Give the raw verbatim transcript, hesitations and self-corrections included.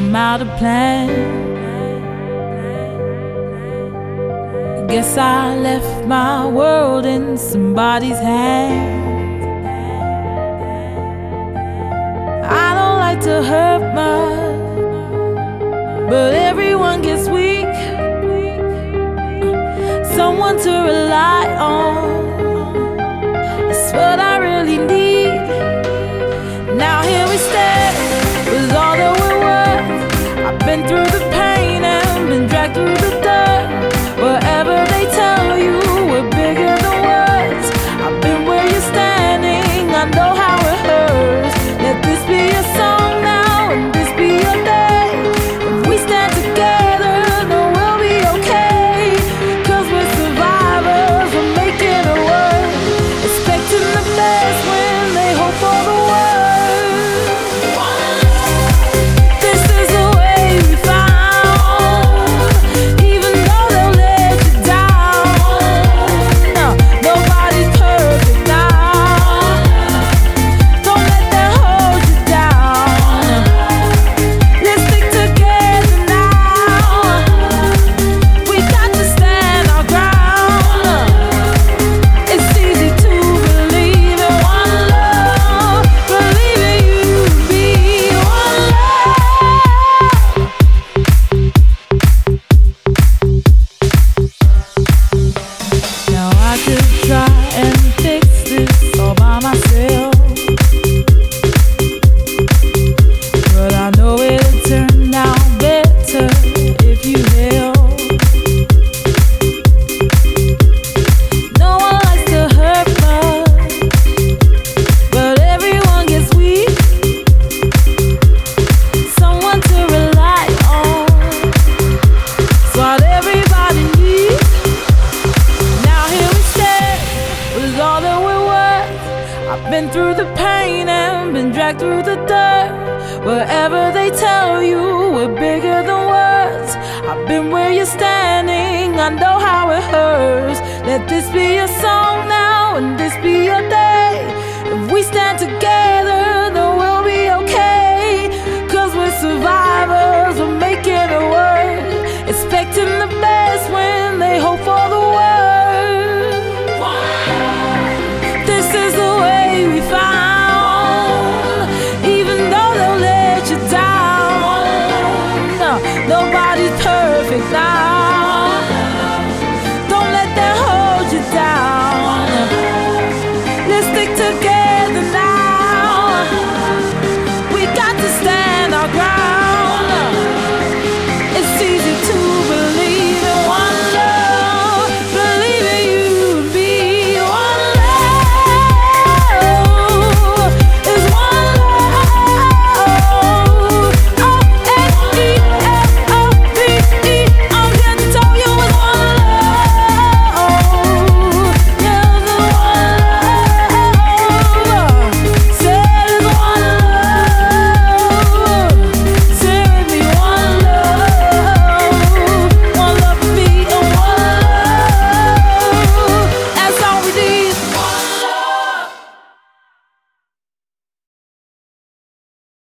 I'm out of plan. Guess I left my world in somebody's hands. I don't like to hurt much, but everyone gets weak. Someone to rely on, that's what I really need. Now here we stand with all that we're worth. I've been through the pain and been dragged through the dirt. Wherever they tell you we're bigger than words, I've been where you're standing, I know how it hurts. Let this be a song now and this be your day. If we stand together, then we'll be okay. Cause we're survivors, we're making it work. Expecting the best when they hope for the worst. Been through the pain and been dragged through the dirt. Wherever they tell you we're bigger than words, I've been where you're standing, I know how it hurts. Let this be a song now and this be your day. If we stand together,